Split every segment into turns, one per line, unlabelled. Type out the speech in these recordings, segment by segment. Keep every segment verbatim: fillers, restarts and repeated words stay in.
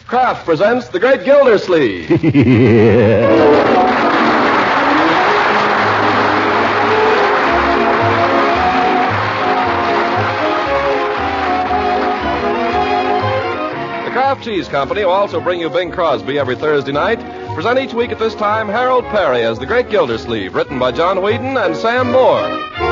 Kraft presents The Great Gildersleeve.
Yeah.
The Kraft Cheese Company will also bring you Bing Crosby every Thursday night. Present each week at this time Harold Perry as The Great Gildersleeve, written by John Whedon and Sam Moore.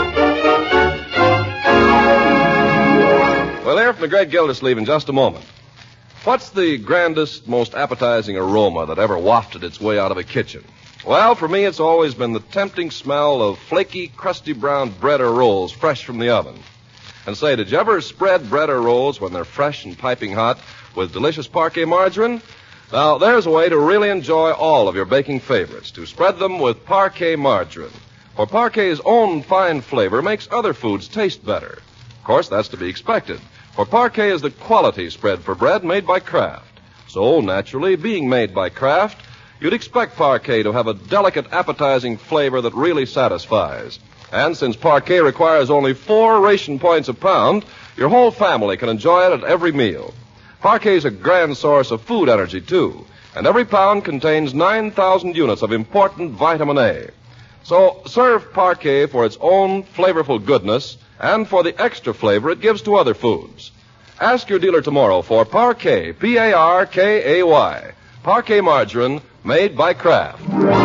We'll hear from The Great Gildersleeve in just a moment. What's the grandest, most appetizing aroma that ever wafted its way out of a kitchen? Well, for me, it's always been the tempting smell of flaky, crusty brown bread or rolls fresh from the oven. And say, did you ever spread bread or rolls when they're fresh and piping hot with delicious Parquet margarine? Now, there's a way to really enjoy all of your baking favorites, to spread them with Parquet margarine. For Parquet's own fine flavor makes other foods taste better. Of course, that's to be expected. For Parquet is the quality spread for bread made by Kraft. So, naturally, being made by Kraft, you'd expect Parquet to have a delicate, appetizing flavor that really satisfies. And since Parquet requires only four ration points a pound, your whole family can enjoy it at every meal. Parquet's a grand source of food energy, too, and every pound contains nine thousand units of important vitamin A. So, serve Parquet for its own flavorful goodness and for the extra flavor it gives to other foods. Ask your dealer tomorrow for Parquet, P A R K A Y, Parquet margarine made by Kraft.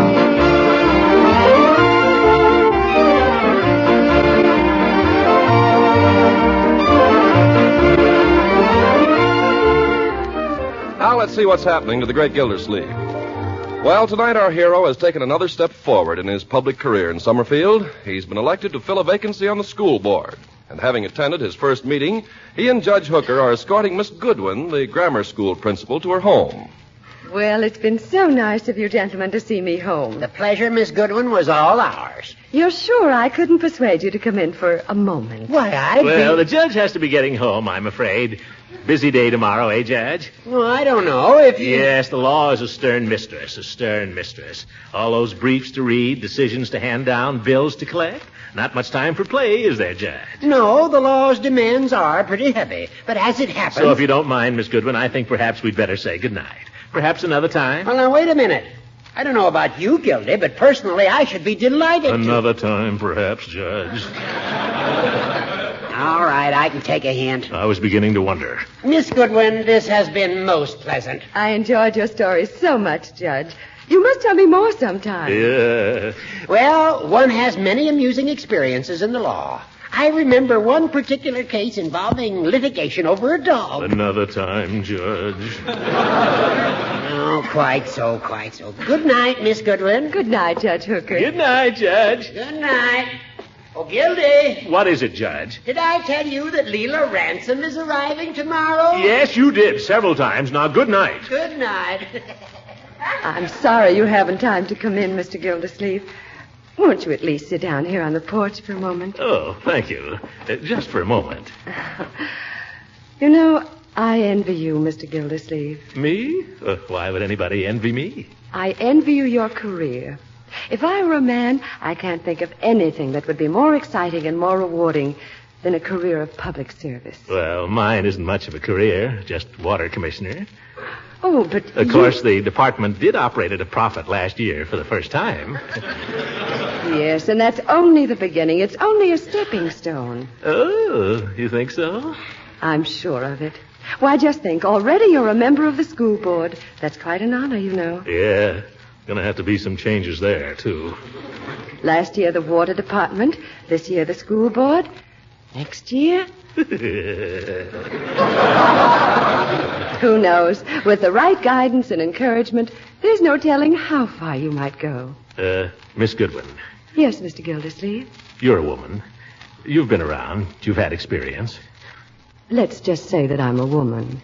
Now let's see what's happening to the Great Gildersleeve. Well, tonight our hero has taken another step forward in his public career in Summerfield. He's been elected to fill a vacancy on the school board. And having attended his first meeting, he and Judge Hooker are escorting Miss Goodwin, the grammar school principal, to her home.
Well, it's been so nice of you gentlemen to see me home.
The pleasure, Miss Goodwin, was all ours.
You're sure I couldn't persuade you to come in for a moment?
Why, I...
Well, the judge has to be getting home, I'm afraid. Busy day tomorrow, eh, Judge?
Well, I don't know if you...
Yes, the law is a stern mistress, a stern mistress. All those briefs to read, decisions to hand down, bills to collect. Not much time for play, is there, Judge?
No, the law's demands are pretty heavy. But as it happens...
So if you don't mind, Miss Goodwin, I think perhaps we'd better say goodnight. Perhaps another time?
Well, now, wait a minute. I don't know about you, Gildy, but personally, I should be delighted
Another
to...
time, perhaps, Judge.
All right, I can take a hint.
I was beginning to wonder.
Miss Goodwin, this has been most pleasant.
I enjoyed your story so much, Judge. You must tell me more sometime.
Yeah.
Well, one has many amusing experiences in the law. I remember one particular case involving litigation over a dog.
Another time, Judge.
Oh, quite so, quite so. Good night, Miss Goodwin.
Good night, Judge Hooker.
Good night, Judge.
Good night. Oh, Gildy.
What is it, Judge?
Did I tell you that Leela Ransom is arriving tomorrow?
Yes, you did, several times. Now, good night.
Good night.
I'm sorry you haven't time to come in, Mister Gildersleeve. Won't you at least sit down here on the porch for a moment?
Oh, thank you. Uh, just for a moment.
You know, I envy you, Mister Gildersleeve.
Me? Uh, why would anybody envy me?
I envy you your career. If I were a man, I can't think of anything that would be more exciting and more rewarding than a career of public service.
Well, mine isn't much of a career, just water commissioner.
Oh, but
Of
you...
course, the department did operate at a profit last year for the first time.
Yes, and that's only the beginning. It's only a stepping stone.
Oh, you think so?
I'm sure of it. Why, just think, already you're a member of the school board. That's quite an honor, you know.
Yeah, gonna have to be some changes there, too.
Last year, the water department. This year, the school board. Next year... Who knows? With the right guidance and encouragement, there's no telling how far you might go.
Uh, Miss Goodwin.
Yes, Mister Gildersleeve.
You're a woman. You've been around. You've had experience.
Let's just say that I'm a woman.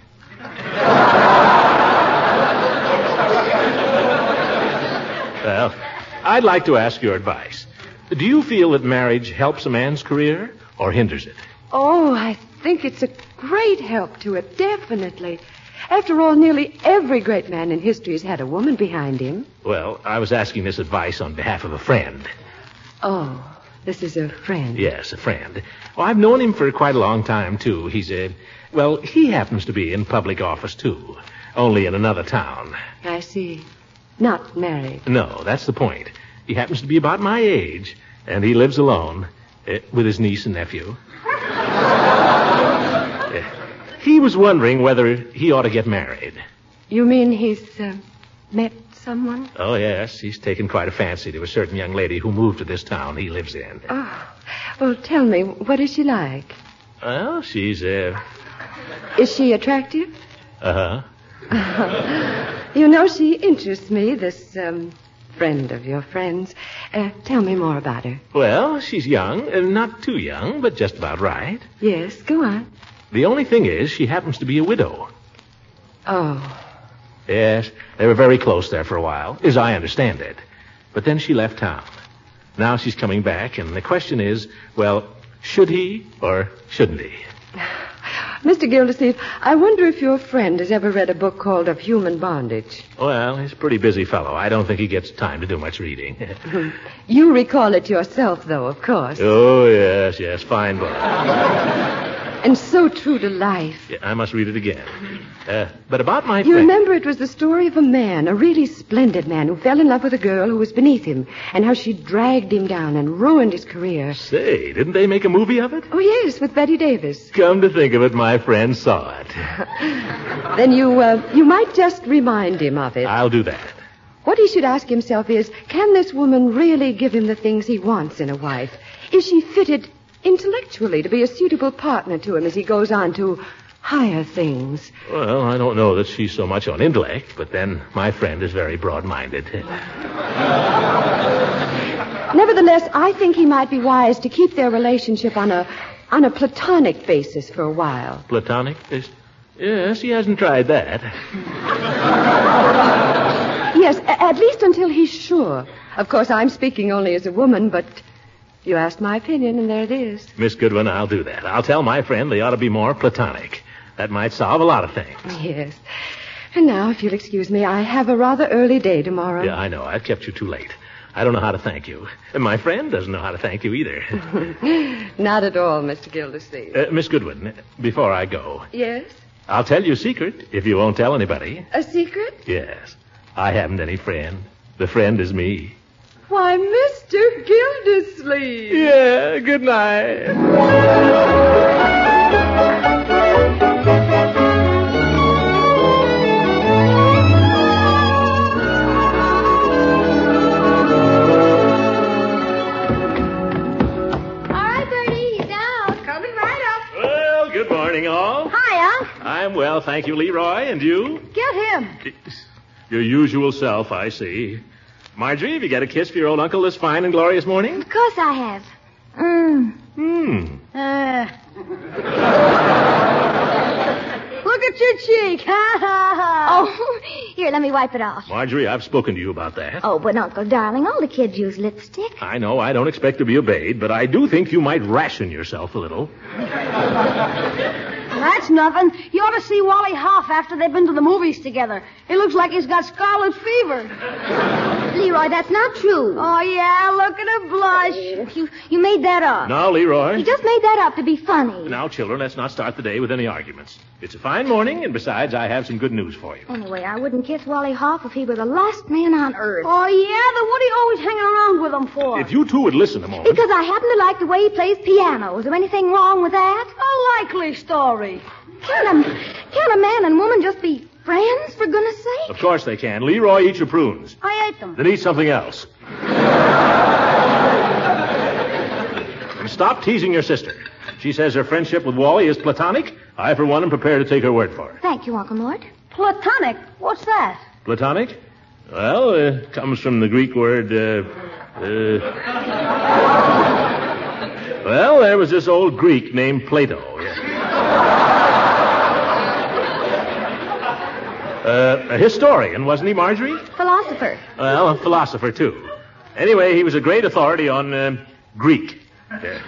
Well, I'd like to ask your advice. Do you feel that marriage helps a man's career or hinders it?
Oh, I think it's a great help to it, definitely. After all, nearly every great man in history has had a woman behind him.
Well, I was asking this advice on behalf of a friend.
Oh, this is a friend.
Yes, a friend. Well, I've known him for quite a long time, too. He's a... Well, he happens to be in public office, too. only in another town.
I see. Not married.
No, that's the point. He happens to be about my age, and he lives alone uh, with his niece and nephew. uh, he was wondering whether he ought to get married.
You mean he's uh, met someone?
Oh, yes. He's taken quite a fancy to a certain young lady who moved to this town he lives in.
Oh. Well, tell me, what is she like?
Well, she's, uh...
Is she attractive?
Uh-huh.
You know, she interests me, this, um, friend of your friend's. Uh, tell me more about her.
Well, she's young, uh, not too young, but just about right.
Yes, go on.
The only thing is, she happens to be a widow.
Oh.
Yes, they were very close there for a while, as I understand it. But then she left town. Now she's coming back, and the question is, well, should he or shouldn't he?
Mister Gildersleeve, I wonder if your friend has ever read a book called Of Human Bondage.
Well, he's a pretty busy fellow. I don't think he gets time to do much reading.
You recall it yourself, though, of course.
Oh, yes, yes, fine book.
And so true to life.
Yeah, I must read it again. Uh, but about my
You
friend...
remember it was the story of a man, a really splendid man, who fell in love with a girl who was beneath him, and how she dragged him down and ruined his career.
Say, didn't they make a movie of it?
Oh, yes, with Betty Davis.
Come to think of it, my friend saw it.
Then you, uh, you might just remind him of it.
I'll do that.
What he should ask himself is, can this woman really give him the things he wants in a wife? Is she fitted intellectually to be a suitable partner to him as he goes on to higher things?
Well, I don't know that she's so much on intellect, but then my friend is very broad-minded.
Nevertheless, I think he might be wise to keep their relationship on a on a platonic basis for a while.
Platonic? Is... Yes, he hasn't tried that.
Yes, a- at least until he's sure. Of course, I'm speaking only as a woman, but you asked my opinion, and there it is.
Miss Goodwin, I'll do that. I'll tell my friend they ought to be more platonic. That might solve a lot of things.
Yes. And now, if you'll excuse me, I have a rather early day tomorrow.
Yeah, I know. I've kept you too late. I don't know how to thank you. And my friend doesn't know how to thank you either.
Not at all, Mister Gildersleeve.
Uh, Miss Goodwin, before I go,
Yes?
I'll tell you a secret if you won't tell anybody.
A secret?
Yes. I haven't any friend. The friend is me.
Why, Mister Gildersleeve.
Yeah, good night. Good morning, all.
Hi, Unc.
I'm well, thank you, Leroy. And you?
Get him.
Your usual self, I see. Marjorie, have you got a kiss for your old uncle this fine and glorious morning?
Of course I have. Mm.
Hmm.
Uh. Look at your cheek. Ha, ha, ha. Oh, here, let me wipe it off.
Marjorie, I've spoken to you about that.
Oh, but, Uncle Darling, all the kids use lipstick.
I know, I don't expect to be obeyed, but I do think you might ration yourself a little.
That's nothing. You ought to see Wally Hoff after they've been to the movies together. It looks like he's got scarlet fever.
Leroy, that's not true.
Oh, yeah, look at her blush.
You, you made that up.
Now, Leroy.
You just made that up to be funny.
Now, children, let's not start the day with any arguments. It's a fine morning, and besides, I have some good news for you.
Anyway, I wouldn't kiss Wally Hoff if he were the last man on earth.
Oh, yeah? Then what are you always hanging around with him for?
If you two would listen a moment.
Because I happen to like the way he plays piano. Is there anything wrong with that?
A likely story.
Can a, can a man and woman just be friends, for goodness sake?
Of course they can. Leroy, eat your prunes.
I ate them.
Then eat something else. And stop teasing your sister. She says her friendship with Wally is platonic. I, for one, am prepared to take her word for it.
Thank you, Uncle Mort.
Platonic? What's that?
Platonic? Well, it uh, comes from the Greek word, uh, uh... Well, there was this old Greek named Plato. Yeah. Uh, a historian, wasn't he, Marjorie?
Philosopher.
Well, a philosopher, too. Anyway, he was a great authority on uh, Greek. Yeah.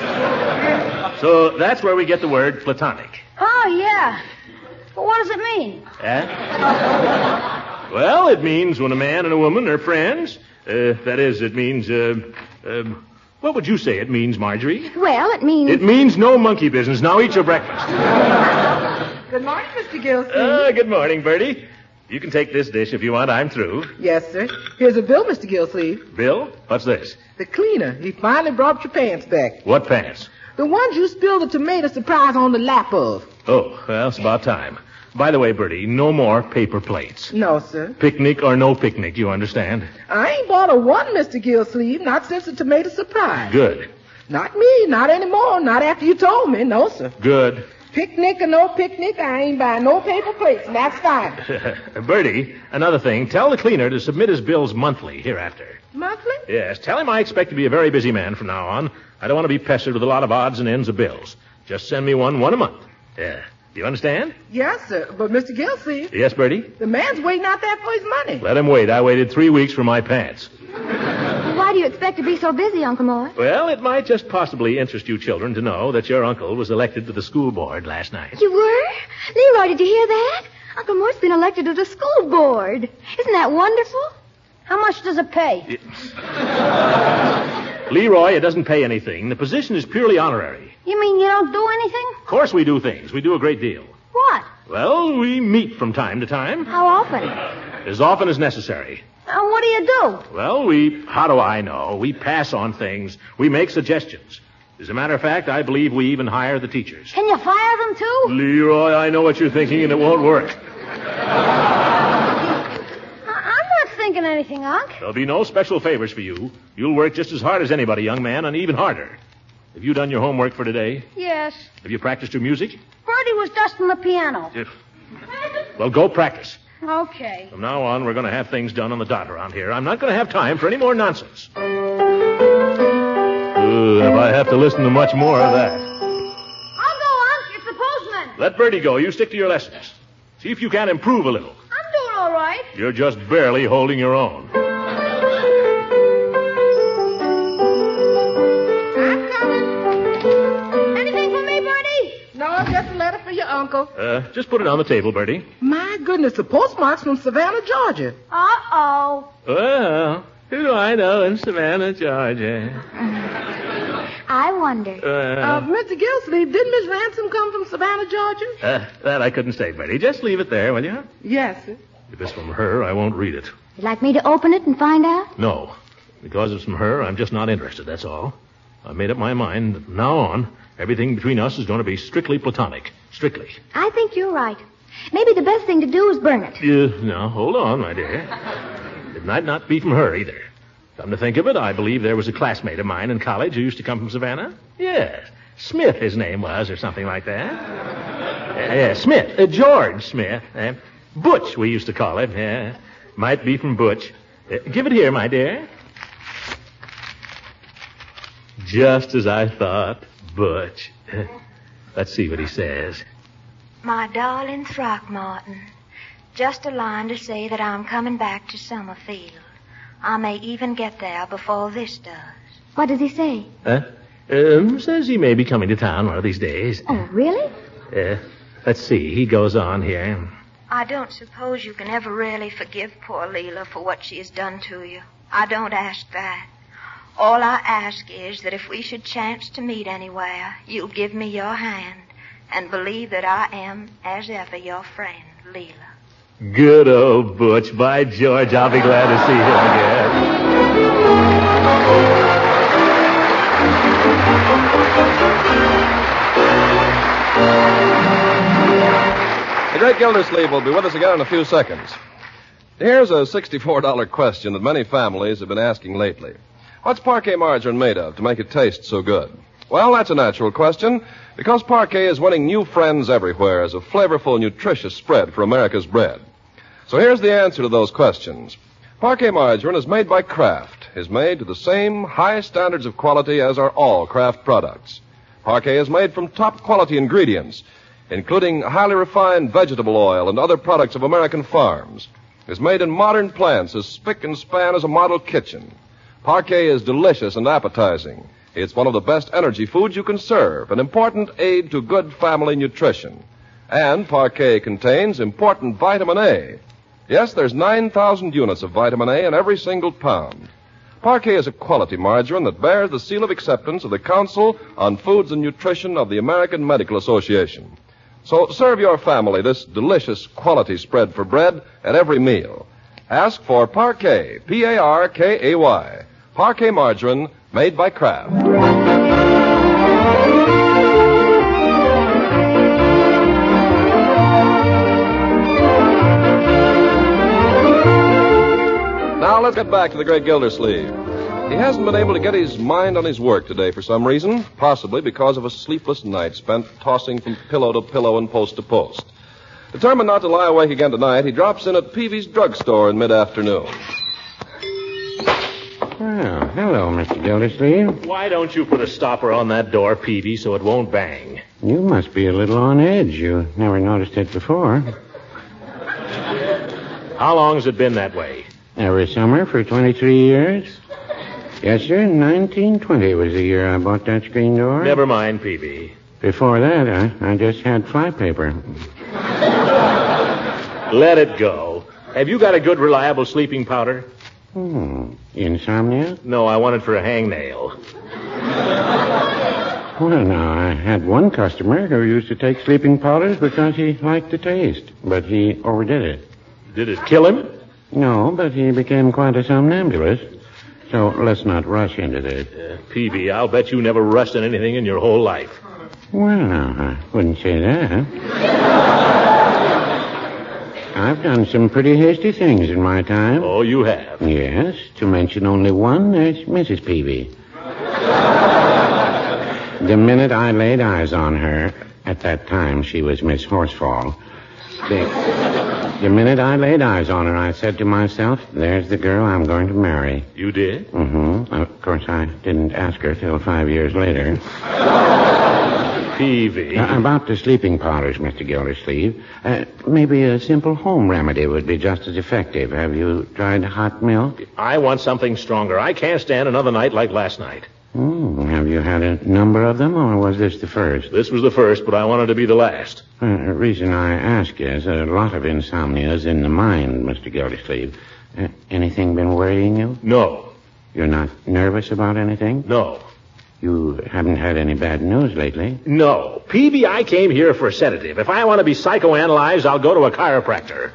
So that's where we get the word platonic.
Oh, yeah. But what does it mean?
Eh? Well, it means when a man and a woman are friends. Uh, that is, it means, uh, um, what would you say it means, Marjorie?
Well, it means...
It means no monkey business. Now eat your breakfast.
Good morning, Mister Gildersleeve.
Uh, good morning, Bertie. You can take this dish if you want. I'm through.
Yes, sir. Here's a bill, Mister Gillsleeve.
Bill? What's this?
The cleaner. He finally brought your pants back.
What pants?
The ones you spilled the tomato surprise on the lap of.
Oh, well, it's about time. By the way, Bertie, no more paper plates.
No, sir.
Picnic or no picnic, you understand?
I ain't bought a one, Mister Gillsleeve, not since the tomato surprise.
Good.
Not me, not anymore, not after you told me, no, sir.
Good.
Picnic or no picnic, I ain't buying no paper plates, and that's fine.
Bertie, another thing, tell the cleaner to submit his bills monthly hereafter.
Monthly?
Yes, tell him I expect to be a very busy man from now on. I don't want to be pestered with a lot of odds and ends of bills. Just send me one, one a month. Yeah. Do you understand?
Yes, sir. But, Mister Gillsleeve...
Yes, Bertie?
The man's waiting out there for his money.
Let him wait. I waited three weeks for my pants.
Why do you expect to be so busy, Uncle Mort?
Well, it might just possibly interest you children to know that your uncle was elected to the school board last night.
You were? Leroy, did you hear that? Uncle Mort's been elected to the school board. Isn't that wonderful?
How much does it pay?
It... Leroy, it doesn't pay anything. The position is purely honorary.
You mean you don't do anything?
Of course we do things. We do a great deal.
What?
Well, we meet from time to time.
How often?
As often as necessary.
And what do you do?
Well, we, how do I know? We pass on things. We make suggestions. As a matter of fact, I believe we even hire the teachers.
Can you fire them, too?
Leroy, I know what you're thinking, and it won't work.
I'm not thinking anything, Unc.
There'll be no special favors for you. You'll work just as hard as anybody, young man, and even harder. Have you done your homework for today?
Yes.
Have you practiced your music?
Bertie was dusting the piano.
If... Well, go practice.
Okay.
From now on, we're going to have things done on the dot around here. I'm not going to have time for any more nonsense. Uh, if I have to listen to much more of that.
I'll go, Unc. It's the postman.
Let Bertie go. You stick to your lessons. See if you can improve a little.
I'm doing all right.
You're just barely holding your own.
I'm coming.
Anything for me, Bertie?
No, just a letter for your uncle.
Uh, just put it on the table, Bertie.
My goodness, the postmark's from Savannah, Georgia.
Uh-oh.
Well, who do I know in Savannah, Georgia?
I wonder.
Uh,
Uh,
Mister Gillsleeve, did Miss Ransom come from Savannah, Georgia?
uh, that I couldn't say, Bertie. Just leave it there, will you?
Yes, sir.
If it's from her, I won't read it.
You'd like me to open it and find out?
No. Because it's from her, I'm just not interested, that's all. I've made up my mind that from now on, everything between us is going to be strictly platonic. Strictly.
I think you're right. Maybe the best thing to do is burn it.
Uh, no, hold on, my dear. It might not be from her, either. Come to think of it, I believe there was a classmate of mine in college who used to come from Savannah. Yes. Smith, his name was, or something like that. Uh, yeah, Smith. Uh, George Smith. Uh, Butch, we used to call him. Yeah. Might be from Butch. Uh, give it here, my dear. Just as I thought, Butch. Uh, let's see what he says.
My darling Throckmorton, just a line to say that I'm coming back to Summerfield. I may even get there before this does.
What does he say?
Huh? Um, says he may be coming to town one of these days.
Oh, really?
Uh, let's see. He goes on here.
I don't suppose you can ever really forgive poor Leela for what she has done to you. I don't ask that. All I ask is that if we should chance to meet anywhere, you'll give me your hand and believe that I am, as ever, your friend, Leela.
Good old Butch. By George, I'll be glad to see him again.
The great Gildersleeve will be with us again in a few seconds. Here's a sixty-four dollar question that many families have been asking lately. What's parquet margarine made of to make it taste so good? Well, that's a natural question, because parquet is winning new friends everywhere as a flavorful, nutritious spread for America's bread. So here's the answer to those questions. Parquet margarine is made by Kraft, is made to the same high standards of quality as are all Kraft products. Parquet is made from top quality ingredients, including highly refined vegetable oil and other products of American farms. Is made in modern plants as spick and span as a model kitchen. Parquet is delicious and appetizing. It's one of the best energy foods you can serve, an important aid to good family nutrition. And Parquet contains important vitamin A. Yes, there's nine thousand units of vitamin A in every single pound. Parquet is a quality margarine that bears the seal of acceptance of the Council on Foods and Nutrition of the American Medical Association. So serve your family this delicious quality spread for bread at every meal. Ask for Parkay, P A R K A Y. Parkay margarine made by Kraft. Now let's get back to the great Gildersleeve. He hasn't been able to get his mind on his work today for some reason, possibly because of a sleepless night spent tossing from pillow to pillow and post to post. Determined not to lie awake again tonight, he drops in at Peavy's drugstore in mid-afternoon.
Well, hello, Mister Gildersleeve.
Why don't you put a stopper on that door, Peavy, so it won't bang?
You must be a little on edge. You never noticed it before.
How long has it been that way?
Every summer for twenty-three years. Yes, sir. nineteen twenty was the year I bought that screen door.
Never mind, Peavy.
Before that, I, I just had flypaper.
Let it go. Have you got a good, reliable sleeping powder?
Hmm. Insomnia?
No, I want it for a hangnail.
Well, now, I had one customer who used to take sleeping powders because he liked the taste, but he overdid it.
Did it kill him?
No, but he became quite a somnambulist. So let's not rush into this.
Uh, Peavy, I'll bet you never rushed in anything in your whole life.
Well, now, I wouldn't say that. I've done some pretty hasty things in my time.
Oh, you have?
Yes, to mention only one, there's Missus Peavy. The minute I laid eyes on her, at that time she was Miss Horsefall, the, the minute I laid eyes on her, I said to myself, there's the girl I'm going to marry.
You did?
Mm-hmm. Of course, I didn't ask her till five years later.
Peavy.
Uh, about the sleeping powders, Mister Gildersleeve, uh, maybe a simple home remedy would be just as effective. Have you tried hot milk?
I want something stronger. I can't stand another night like last night.
Mm, have you had a number of them, or was this the first?
This was the first, but I wanted to be the last.
Uh, the reason I ask is a lot of insomnia is in the mind, Mister Gildersleeve. Uh, anything been worrying you?
No.
You're not nervous about anything?
No.
You haven't had any bad news lately?
No. Peavy, I came here for a sedative. If I want to be psychoanalyzed, I'll go to a chiropractor.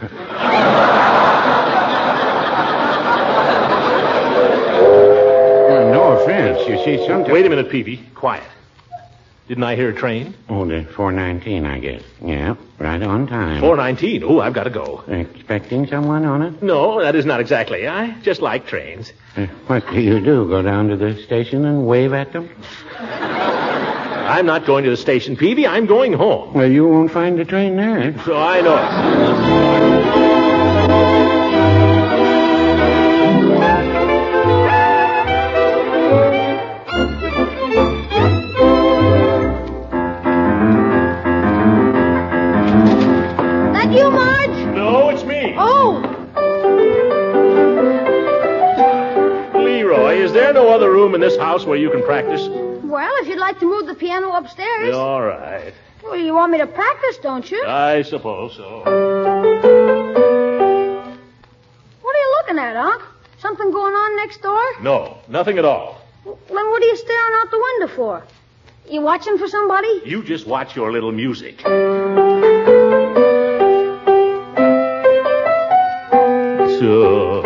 Well, no offense. You see, sometimes...
Wait a minute, Peavy. Quiet. Didn't I hear a train?
Oh, the four nineteen, I guess. Yeah, right on time.
four nineteen. Oh, I've got to go.
Expecting someone on it?
No, that is not exactly. I just like trains.
Uh, what do you do? Go down to the station and wave at them?
I'm not going to the station, Peavy. I'm going home.
Well, you won't find the train there.
So I know.
That you, Marge?
No, it's me.
Oh!
Leroy, is there no other room in this house where you can practice?
Well, if you'd like to move the piano upstairs.
All right.
Well, you want me to practice, don't you?
I suppose so.
What are you looking at, Unc? Something going on next door?
No, nothing at all.
Then what are you staring out the window for? You watching for somebody?
You just watch your little music. So...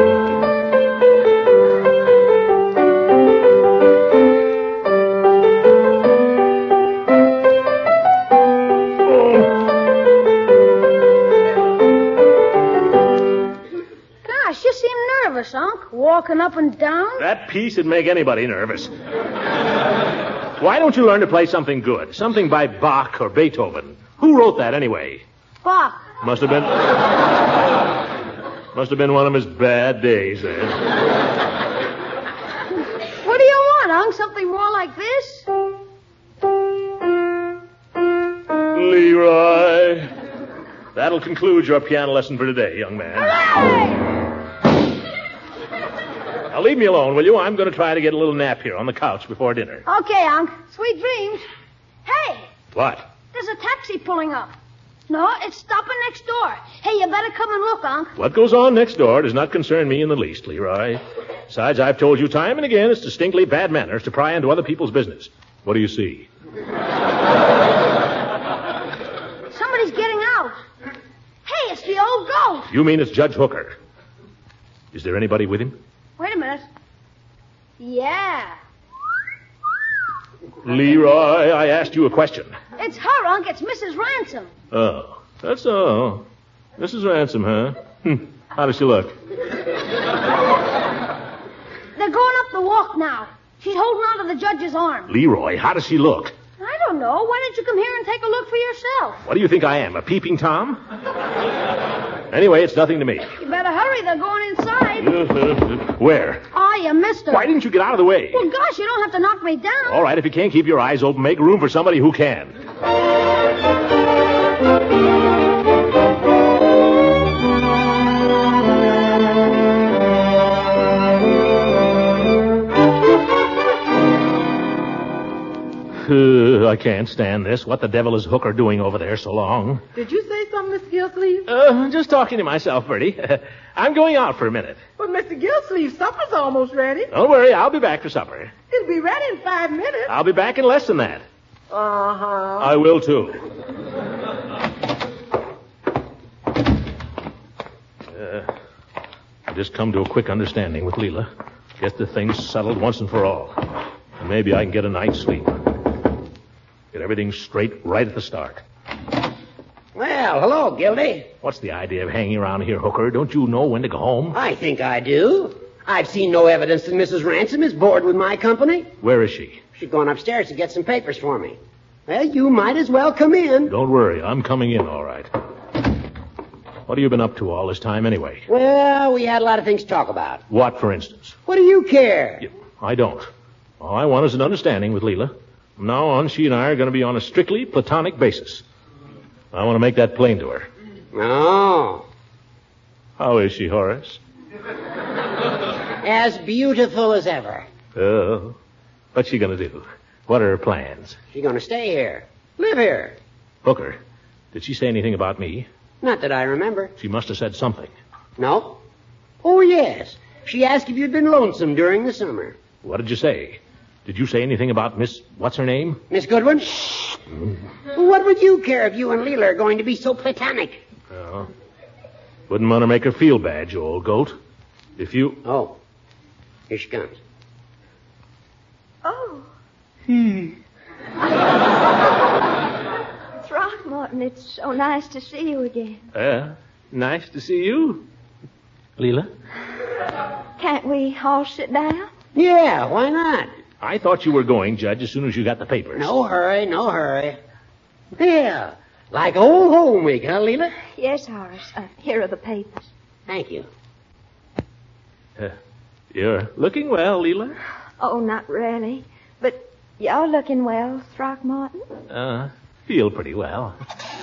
Gosh, you seem nervous, Unc. Walking up and down.
That piece would make anybody nervous. Why don't you learn to play something good? Something by Bach or Beethoven. Who wrote that anyway?
Bach.
Must have been... Must have been one of his bad days, then.
What do you want, Unc? Something more like this?
Leroy. That'll conclude your piano lesson for today, young man.
Hooray!
Now leave me alone, will you? I'm going to try to get a little nap here on the couch before dinner.
Okay, Unc. Sweet dreams. Hey,
What?
there's a taxi pulling up. No, it's stopping next door. Hey, you better come and look, Unc.
What goes on next door does not concern me in the least, Leroy. Besides, I've told you time and again it's distinctly bad manners to pry into other people's business. What do you see?
Somebody Oh!
You mean it's Judge Hooker? Is there anybody with him?
Wait a minute. Yeah.
Leroy, I asked you a question.
It's her, Unc. It's Missus Ransom.
Oh, that's all. Missus Ransom, huh? Hm. How does she look?
They're going up the walk now. She's holding on to the judge's arm.
Leroy, how does she look?
I don't know. Why don't you come here and take a look for yourself?
What do you think I am, a peeping Tom? Anyway, it's nothing to me.
You better hurry. They're going inside.
Where?
Oh, you missed her.
Why didn't you get out of the way?
Well, gosh, you don't have to knock me down.
All right, if you can't keep your eyes open, make room for somebody who can. Uh, I can't stand this. What the devil is Hooker doing over there so long?
Did you say something, Mister Gillsleeve?
Uh, just talking to myself, Bertie. I'm going out for a minute.
But, Mister Gillsleeve, supper's almost ready.
Don't worry, I'll be back for supper.
It'll be ready in five minutes.
I'll be back in less than that.
Uh-huh.
I will, too. Uh, I just come to a quick understanding with Leela. Get the things settled once and for all. And maybe I can get a night's sleep. Get everything straight right at the start.
Well, hello, Gildy.
What's the idea of hanging around here, Hooker? Don't you know when to go home?
I think I do. I've seen no evidence that Missus Ransom is bored with my company.
Where is she?
She's gone upstairs to get some papers for me. Well, you might as well come in.
Don't worry, I'm coming in all right. What have you been up to all this time anyway?
Well, we had a lot of things to talk about.
What, for instance?
What do you care?
Yeah, I don't. All I want is an understanding with Leela. From now on, she and I are going to be on a strictly platonic basis. I want to make that plain to her.
Oh.
How is she, Horace?
As beautiful as ever.
Oh. What's she going to do? What are her plans?
She's going to stay here. Live here.
Hooker, did she say anything about me?
Not that I remember.
She must have said something.
No? Oh, yes. She asked if you'd been lonesome during the summer.
What did you say? Did you say anything about Miss... What's her name?
Miss Goodwin? Mm. What would you care if you and Leela are going to be so platonic?
Oh. Wouldn't want to make her feel bad, you old goat. If you...
Oh. Here she comes.
Oh.
Hmm.
Throckmorton, it's so nice to see you again.
Uh, nice to see you. Leela?
Can't we all sit down?
Yeah, why not?
I thought you were going, Judge, as soon as you got the papers.
No hurry, no hurry. Yeah, like old home week, huh, Leela?
Yes, Horace. Uh, here are the papers.
Thank you.
Uh, you're looking well, Leela.
Oh, not really. But you're looking well, Throckmorton.
Uh, feel pretty well.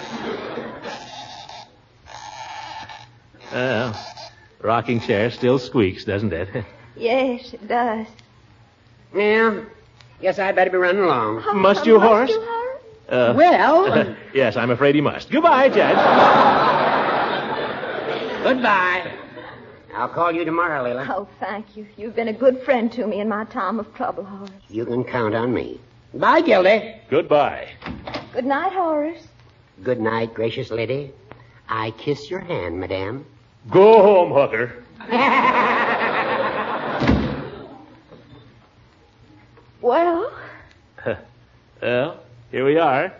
Well, rocking chair still squeaks, doesn't it?
Yes, it does.
Yeah, guess I'd better be running along.
Oh,
Must you,
must
Horace?
you, Horace?
Uh,
well...
yes, I'm afraid he must. Goodbye, Judge.
Goodbye. I'll call you tomorrow, Leela.
Oh, thank you. You've been a good friend to me in my time of trouble, Horace.
You can count on me. Bye, Gildy.
Goodbye.
Good night, Horace.
Good night, gracious lady. I kiss your hand, madame.
Go home, Hooker.
Well?
Well, here we are.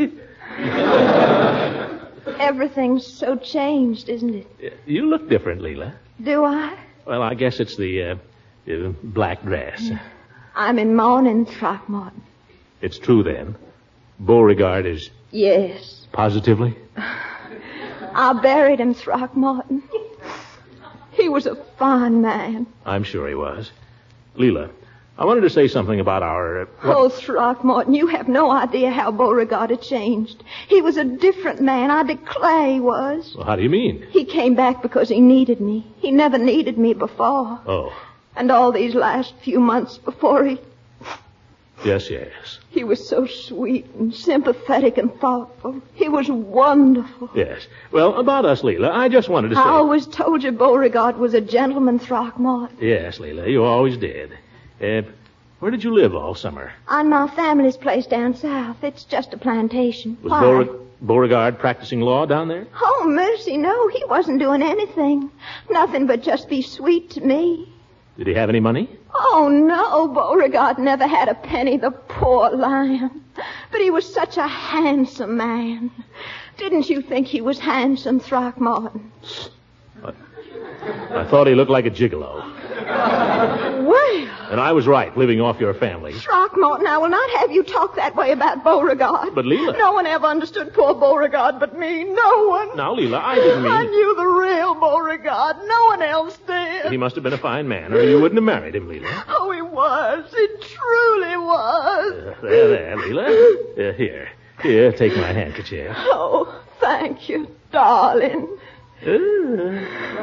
Everything's so changed, isn't it?
You look different, Leela.
Do I?
Well, I guess it's the uh, uh, black dress.
I'm in mourning, Throckmorton.
It's true, then. Beauregard is...
Yes.
Positively?
I buried him, Throckmorton. He was a fine man.
I'm sure he was. Leela, I wanted to say something about our... Uh, what...
Oh, Throckmorton, you have no idea how Beauregard had changed. He was a different man. I declare he was.
Well, how do you mean?
He came back because he needed me. He never needed me before.
Oh.
And all these last few months before he...
Yes, yes.
He was so sweet and sympathetic and thoughtful. He was wonderful.
Yes. Well, about us, Leela, I just wanted to say...
I always told you Beauregard was a gentleman, Throckmorton.
Yes, Leela, you always did. Uh, where did you live all summer?
On my family's place down south. It's just a plantation.
Was
Why?
Beauregard... Beauregard practicing law down there?
Oh, mercy, no. He wasn't doing anything. Nothing but just be sweet to me.
Did he have any money?
Oh, no. Beauregard never had a penny, the poor lion. But he was such a handsome man. Didn't you think he was handsome, Throckmorton?
I, I thought he looked like a gigolo.
Well.
And I was right, living off your family.
Throckmorton, I will not have you talk that way about Beauregard.
But, Leela.
No one ever understood poor Beauregard but me. No one.
Now, Leela, I didn't mean...
I knew the real Beauregard. No one else did.
He must have been a fine man, or you wouldn't have married him, Leela.
Oh, he was. He truly was.
Uh, there, there, Leela. Uh, here. Here, take my handkerchief.
Oh, thank you, darling.
Uh.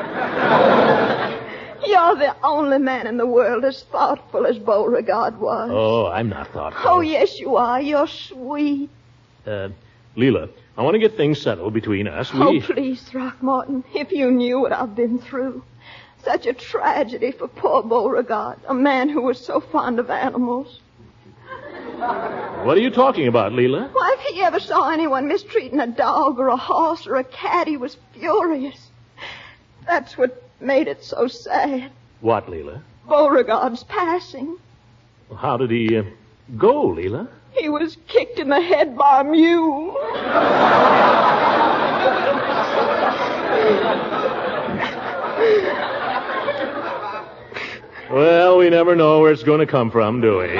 You're the only man in the world as thoughtful as Beauregard was.
Oh, I'm not thoughtful.
Oh, yes, you are. You're sweet.
Uh, Leela, I want to get things settled between us. We...
Oh, please, Throckmorton, if you knew what I've been through. Such a tragedy for poor Beauregard, a man who was so fond of animals.
What are you talking about, Leela?
Why, if he ever saw anyone mistreating a dog or a horse or a cat, he was furious. That's what made it so sad.
What, Leela?
Beauregard's passing.
Well, how did he uh, go, Leela?
He was kicked in the head by a mule.
Well, we never know where it's going to come from, do we?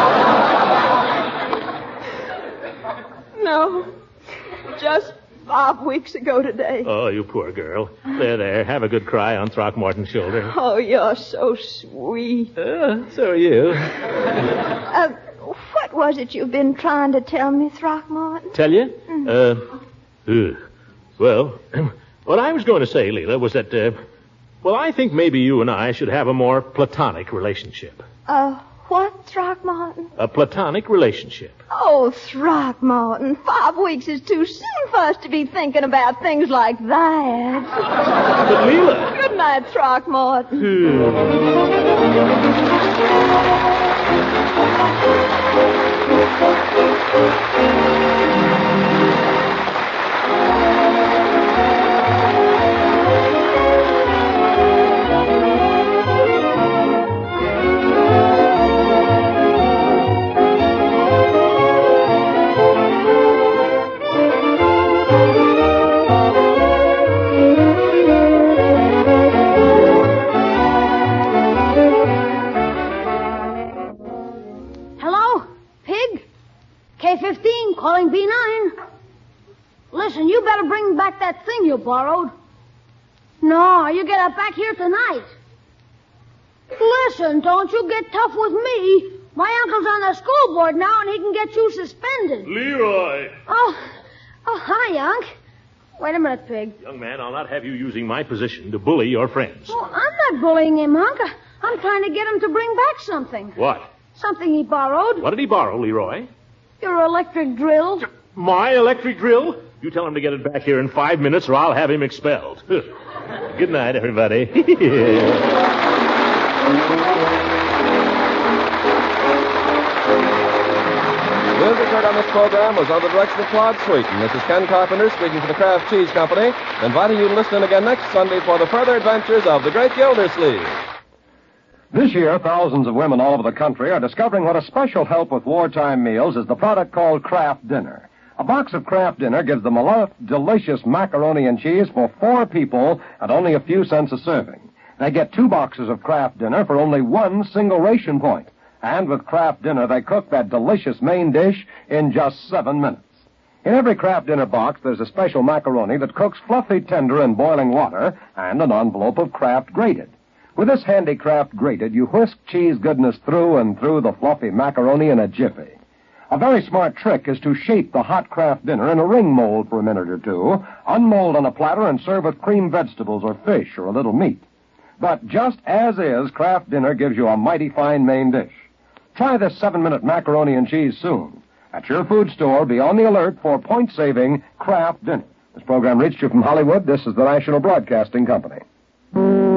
No. Just five weeks ago today.
Oh, you poor girl. There, there. Have a good cry on Throckmorton's shoulder.
Oh, you're so sweet.
Uh, so are you.
Uh, what was it you've been trying to tell me, Throckmorton?
Tell you? Mm. Uh, uh, well, what I was going to say, Leela, was that, uh, well, I think maybe you and I should have a more platonic relationship.
Uh, what, Throckmorton?
A platonic relationship.
Oh, Throckmorton, five weeks is too soon for us to be thinking about things like that.
But, Leela...
Good night, Throckmorton.
Calling B nine. Listen, you better bring back that thing you borrowed. No, you get it back here tonight. Listen, don't you get tough with me. My uncle's on the school board now, and he can get you suspended.
Leroy!
Oh, oh, hi, Unc. Wait a minute, Pig.
Young man, I'll not have you using my position to bully your friends.
Oh, I'm not bullying him, Unc. I'm trying to get him to bring back something.
What?
Something he borrowed.
What did he borrow, Leroy?
Your electric drill.
My electric drill? You tell him to get it back here in five minutes or I'll have him expelled. Good night, everybody.
Music heard on this program was under the direction of Claude Sweeten. This is Ken Carpenter speaking for the Kraft Cheese Company, inviting you to listen in again next Sunday for the further adventures of the Great Gildersleeve.
This year, thousands of women all over the country are discovering what a special help with wartime meals is the product called Kraft Dinner. A box of Kraft Dinner gives them a lot of delicious macaroni and cheese for four people at only a few cents a serving. They get two boxes of Kraft Dinner for only one single ration point. And with Kraft Dinner, they cook that delicious main dish in just seven minutes. In every Kraft Dinner box, there's a special macaroni that cooks fluffy tender in boiling water and an envelope of Kraft grated. With this handy Kraft grated, you whisk cheese goodness through and through the fluffy macaroni in a jiffy. A very smart trick is to shape the hot Kraft Dinner in a ring mold for a minute or two, unmold on a platter, and serve with creamed vegetables or fish or a little meat. But just as is, Kraft Dinner gives you a mighty fine main dish. Try this seven-minute macaroni and cheese soon. At your food store, be on the alert for point-saving Kraft Dinner. This program reached you from Hollywood. This is the National Broadcasting Company.